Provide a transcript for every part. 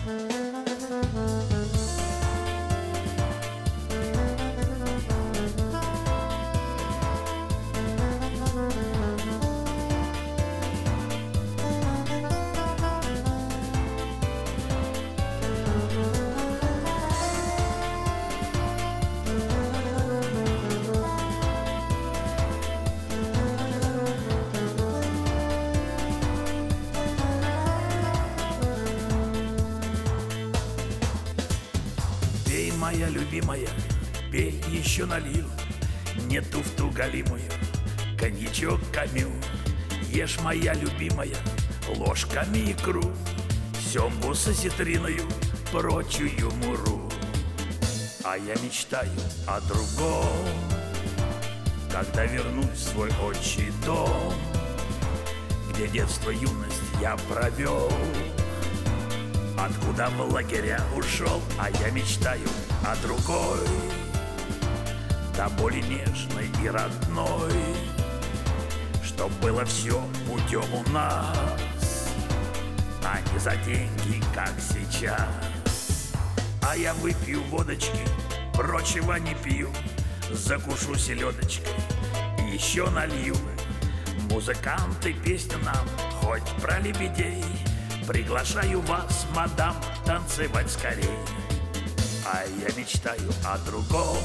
Пей, моя любимая, пей, еще налью не туфту галимую, коньячок камю. Ешь, моя любимая, ложками икру, семгу с осетриною, прочую муру. А я мечтаю о другом, когда вернусь в свой отчий дом, где детство, юность я провел, откуда в лагеря ушел. А я мечтаю о другой, да более нежной и родной, чтоб было все путем у нас, а не за деньги, как сейчас. А я выпью водочки, прочего не пью, закушу селедочкой, еще налью. Музыканты, песню нам хоть про лебедей, приглашаю вас, мадам, танцевать скорей. А я мечтаю о другом,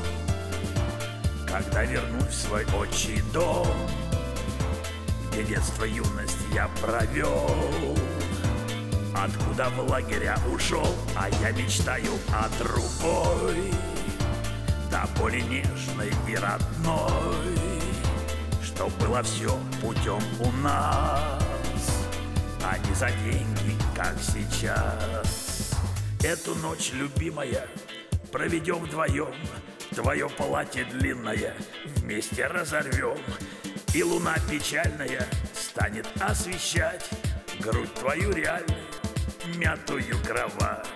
когда вернусь в свой отчий дом, где детство, юность я провел, откуда в лагеря ушел. А я мечтаю о другой, да более нежной и родной, чтоб было все путем у нас, а не за деньги, как сейчас. Эту ночь, любимая, проведем вдвоем, твое платье длинное вместе разорвем, и луна печальная станет освещать грудь твою реальную, мятую кровать.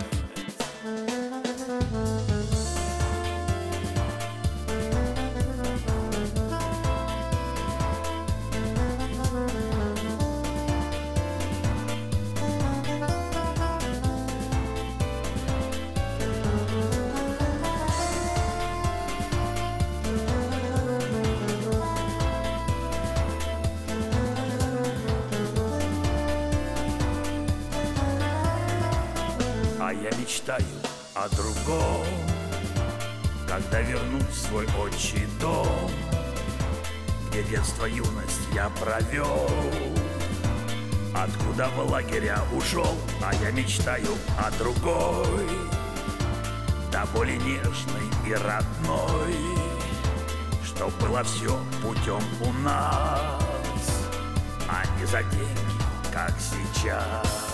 А я мечтаю о другом, когда вернусь в свой отчий дом, где детство, юность я провел, откуда в лагеря ушел. А я мечтаю о другой, да более нежной и родной, чтоб было все путем у нас, а не за деньги, как сейчас.